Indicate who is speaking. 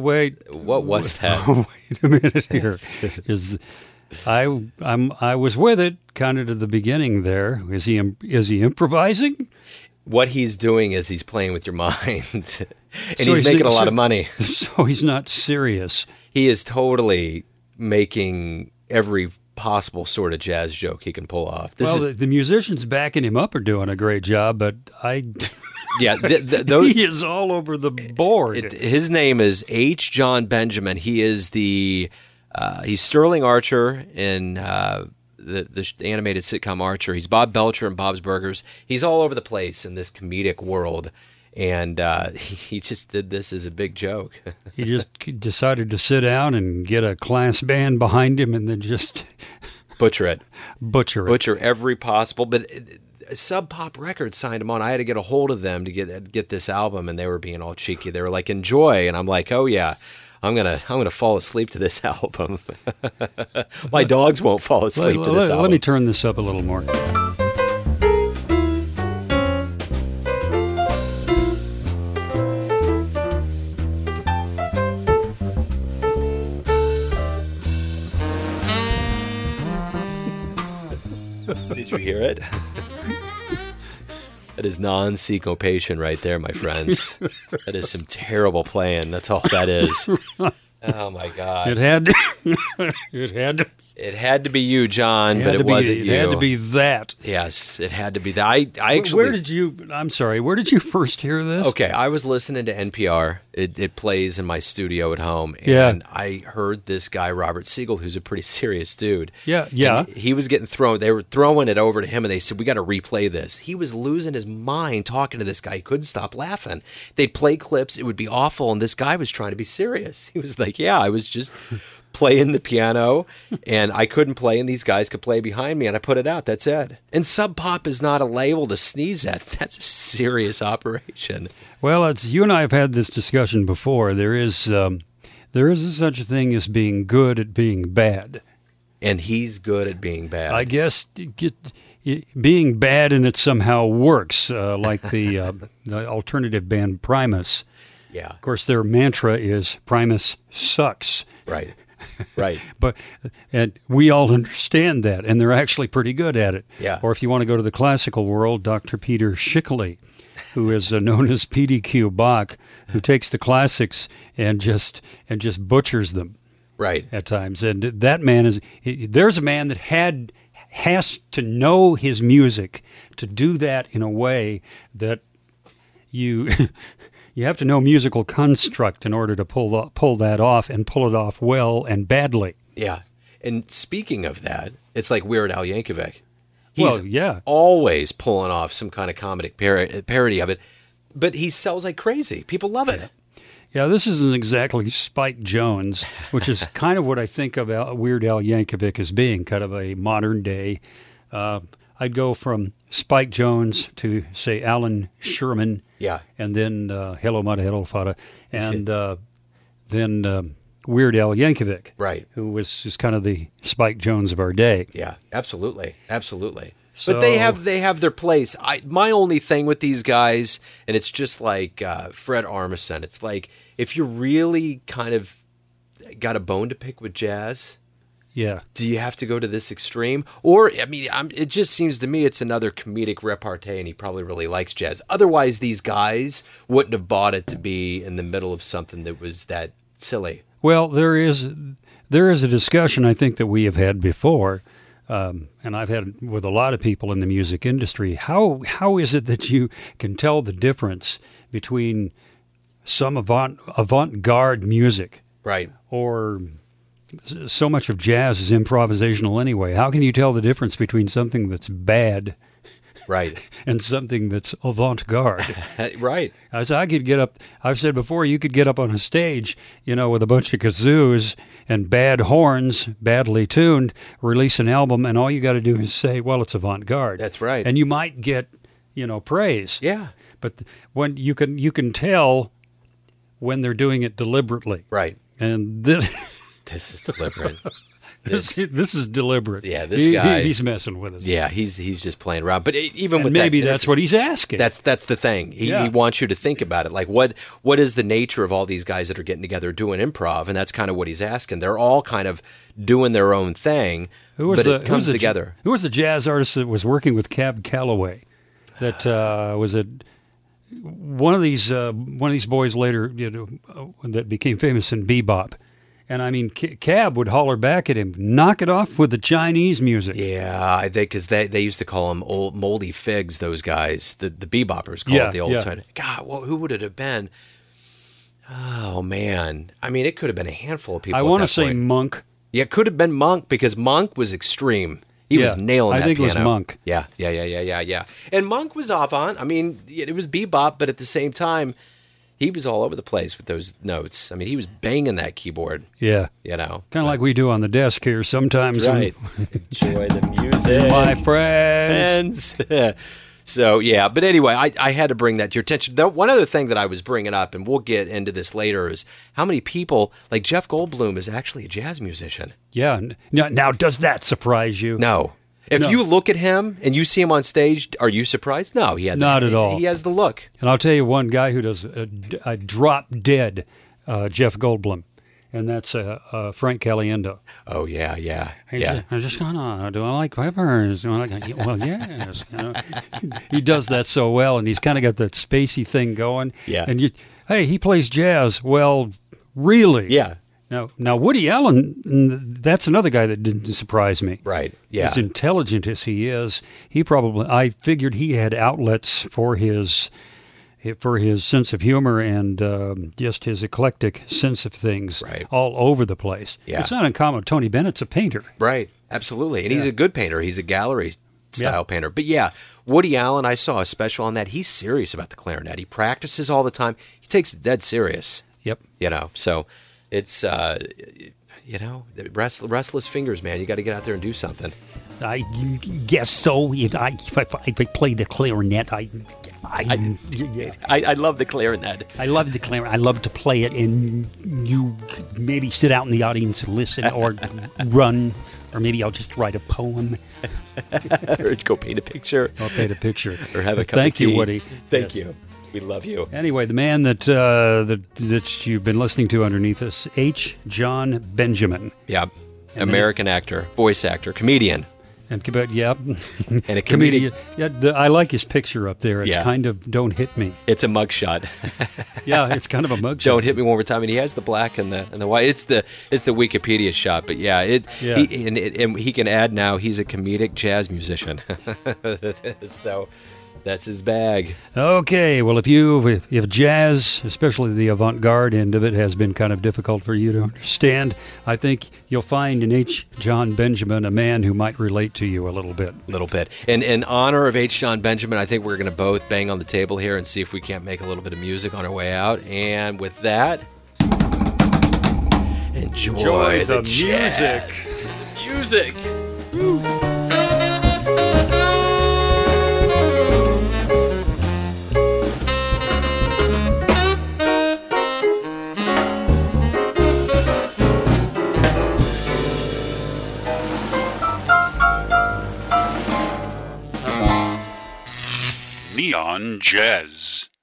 Speaker 1: wait.
Speaker 2: What was that?
Speaker 1: Wait a minute here. I was with it kind of to the beginning there. Is he improvising?
Speaker 2: What he's doing is he's playing with your mind, and
Speaker 1: So
Speaker 2: he's making a lot of money.
Speaker 1: So he's not serious.
Speaker 2: He is totally making every possible sort of jazz joke he can pull off.
Speaker 1: The musicians backing him up are doing a great job, but
Speaker 2: yeah,
Speaker 1: he is all over the board.
Speaker 2: His name is H. John Benjamin. He is he's Sterling Archer in the animated sitcom Archer. He's Bob Belcher in Bob's Burgers. He's all over the place in this comedic world, and he just did this as a big joke.
Speaker 1: He just decided to sit down and get a class band behind him and then just
Speaker 2: butcher it.
Speaker 1: Butcher
Speaker 2: every possible. But Sub Pop Records signed him on. I had to get a hold of them to get this album, and they were being all cheeky. They were like, "Enjoy," and I'm like, "Oh yeah." I'm gonna fall asleep to this album. My dogs won't fall asleep to this album.
Speaker 1: Let me turn this up a little more.
Speaker 2: Did you hear it? That is non-syncopation right there, my friends. That is some terrible playing. That's all that is. Oh, my God.
Speaker 1: It had to.
Speaker 2: It had to be you, John, but it wasn't you.
Speaker 1: It had to be that.
Speaker 2: Yes, it had to be that. I actually...
Speaker 1: Where did you first hear this?
Speaker 2: Okay, I was listening to NPR. It plays in my studio at home,
Speaker 1: Yeah.
Speaker 2: and I heard this guy, Robert Siegel, who's a pretty serious dude.
Speaker 1: Yeah.
Speaker 2: And he was getting thrown. They were throwing it over to him, and they said, "We got to replay this." He was losing his mind talking to this guy. He couldn't stop laughing. They'd play clips. It would be awful, and this guy was trying to be serious. He was like, "Yeah, I was just playing the piano, and I couldn't play, and these guys could play behind me, and I put it out. That's it." And Sub Pop is not a label to sneeze at. That's a serious operation.
Speaker 1: Well, you and I have had this discussion before. There is such a thing as being good at being bad.
Speaker 2: And he's good at being bad.
Speaker 1: I guess being bad in it somehow works, like the alternative band Primus.
Speaker 2: Yeah.
Speaker 1: Of course, their mantra is Primus sucks.
Speaker 2: Right.
Speaker 1: And we all understand that, and they're actually pretty good at it.
Speaker 2: Yeah.
Speaker 1: Or if you want to go to the classical world, Dr. Peter Schickele, who is known as PDQ Bach, who takes the classics and just butchers them.
Speaker 2: Right.
Speaker 1: At times. And that man there's a man that has to know his music to do that in a way that you have to know musical construct in order to pull that off and pull it off well and badly.
Speaker 2: Yeah. And speaking of that, it's like Weird Al Yankovic. He's always pulling off some kind of comedic parody of it, but he sells like crazy. People love it.
Speaker 1: Yeah, this isn't exactly Spike Jones, which is kind of what I think of Weird Al Yankovic as being, kind of a modern day. I'd go from Spike Jones to, say, Alan Sherman.
Speaker 2: Yeah.
Speaker 1: And then Hello Mata Hello Fada. And then Weird Al Yankovic.
Speaker 2: Right.
Speaker 1: Who was just kind of the Spike Jones of our day.
Speaker 2: Yeah, absolutely. So, but they have their place. My only thing with these guys, and it's just like Fred Armisen, it's like if you're really kind of got a bone to pick with jazz,
Speaker 1: yeah,
Speaker 2: do you have to go to this extreme? Or, I mean, it just seems to me it's another comedic repartee, and he probably really likes jazz. Otherwise, these guys wouldn't have bought it to be in the middle of something that was that silly.
Speaker 1: Well, there is a discussion I think that we have had before. And I've had with a lot of people in the music industry. How is it that you can tell the difference between some avant-garde music,
Speaker 2: right,
Speaker 1: or so much of jazz is improvisational anyway? How can you tell the difference between something that's bad,
Speaker 2: right,
Speaker 1: and something that's avant-garde?
Speaker 2: Right.
Speaker 1: As I could get up, I've said before, you could get up on a stage, with a bunch of kazoos and bad horns, badly tuned, release an album, and all you got to do is say, well, it's avant-garde.
Speaker 2: That's right.
Speaker 1: And you might get, praise.
Speaker 2: Yeah.
Speaker 1: But when you can tell when they're doing it deliberately.
Speaker 2: Right.
Speaker 1: And
Speaker 2: this is deliberate.
Speaker 1: This is deliberate.
Speaker 2: Yeah, this guy,
Speaker 1: he's messing with us.
Speaker 2: Yeah, he's just playing around. But even with
Speaker 1: maybe
Speaker 2: that,
Speaker 1: that's what he's asking.
Speaker 2: That's the thing. He wants you to think about it. Like, what is the nature of all these guys that are getting together doing improv? And that's kind of what he's asking. They're all kind of doing their own thing, but it comes together.
Speaker 1: Who was the jazz artist that was working with Cab Calloway? That was one of these boys later, that became famous in bebop. And I mean, Cab would holler back at him, "Knock it off with the Chinese music."
Speaker 2: Yeah, I think because they used to call them old moldy figs. Those guys, the beboppers, called it the old China. God, who would it have been? Oh man, I mean, it could have been a handful of people.
Speaker 1: I want to say Monk.
Speaker 2: Yeah, it could have been Monk because Monk was extreme. He was nailing that piano.
Speaker 1: I think it was Monk.
Speaker 2: Yeah. And Monk was off on. I mean, it was bebop, but at the same time, he was all over the place with those notes. I mean, he was banging that keyboard.
Speaker 1: Yeah.
Speaker 2: You know.
Speaker 1: Kind of like we do on the desk here sometimes.
Speaker 2: Right. Enjoy the music.
Speaker 1: My friends.
Speaker 2: So, yeah. But anyway, I had to bring that to your attention. One other thing that I was bringing up, and we'll get into this later, is how many people, like Jeff Goldblum is actually a jazz musician.
Speaker 1: Yeah. Now, does that surprise you?
Speaker 2: No. If you look at him and you see him on stage, are you surprised? No,
Speaker 1: not at all.
Speaker 2: He has the look.
Speaker 1: And I'll tell you one guy who does a drop dead Jeff Goldblum, and that's Frank Caliendo.
Speaker 2: Oh yeah.
Speaker 1: I'm just going on. Do I like peppers? Well, yes. He does that so well, and he's kind of got that spacey thing going.
Speaker 2: Yeah.
Speaker 1: And he plays jazz. Well, really?
Speaker 2: Yeah.
Speaker 1: Now Woody Allen, that's another guy that didn't surprise me.
Speaker 2: Right. Yeah.
Speaker 1: As intelligent as he is, I figured he had outlets for his sense of humor and just his eclectic sense of things all over the place.
Speaker 2: Yeah.
Speaker 1: It's not uncommon. Tony Bennett's a painter.
Speaker 2: Right. Absolutely. And he's a good painter. He's a gallery style painter. But yeah, Woody Allen, I saw a special on that. He's serious about the clarinet. He practices all the time. He takes it dead serious.
Speaker 1: Yep.
Speaker 2: So it's, restless fingers, man. You got to get out there and do something.
Speaker 3: I guess so. If I play the clarinet, I
Speaker 2: love the clarinet.
Speaker 3: I love the clarinet. I love to play it, and you maybe sit out in the audience and listen, or run, or maybe I'll just write a poem.
Speaker 2: Or go paint a picture.
Speaker 1: I'll paint a picture.
Speaker 2: Or have a cup of tea.
Speaker 1: Thank you, Woody.
Speaker 2: Thank you. We love you.
Speaker 1: Anyway, the man that you've been listening to underneath us, H. Jon Benjamin.
Speaker 2: Yeah. American actor, voice actor, comedian.
Speaker 1: And a
Speaker 2: comedian.
Speaker 1: Yeah, I like his picture up there. It's kind of "Don't hit me."
Speaker 2: It's a mugshot.
Speaker 1: Yeah, it's kind of a mugshot.
Speaker 2: Don't hit me one more time. And he has the black and the white. It's the Wikipedia shot. But he can add now. He's a comedic jazz musician. So that's his bag.
Speaker 1: Okay, well, if jazz, especially the avant-garde end of it, has been kind of difficult for you to understand, I think you'll find in H. Jon Benjamin a man who might relate to you a little bit.
Speaker 2: And in honor of H. Jon Benjamin, I think we're going to both bang on the table here and see if we can't make a little bit of music on our way out. And with that, enjoy the jazz. Music. Woo.
Speaker 4: Neon Jazz.